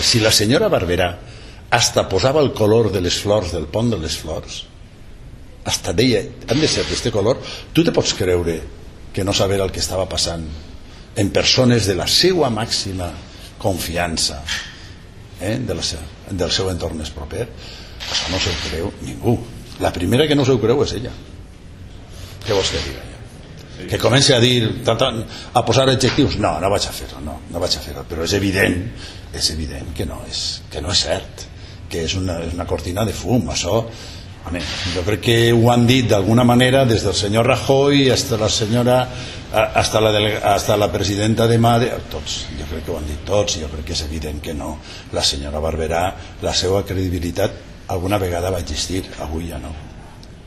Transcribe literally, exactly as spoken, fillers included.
Si la senyora Barberà hasta posava el color de les flors del pont de les flors, hasta deia, han de ser d'aquest color, tu te pots creure que no saber el que estava passant en persones de la seva màxima confiança, eh, de la seva, del seu entorn més proper? Això no s'ho creu ningú. La primera que no s'ho creu és ella. Què vols que digui? Que comenci a dir, a posar adjectius, no, no vaig a fer-ho, no, no vaig a fer-ho, però és evident, és evident que no és, que no és cert, que és una, és una cortina de fum. Això, home, jo crec que ho han dit d'alguna manera des del senyor Rajoy hasta la senyora, hasta la, hasta la presidenta de Madrid, tots, jo crec que ho han dit tots, jo crec que és evident que no. La senyora Barberà, la seva credibilitat alguna vegada va existir, avui ja no.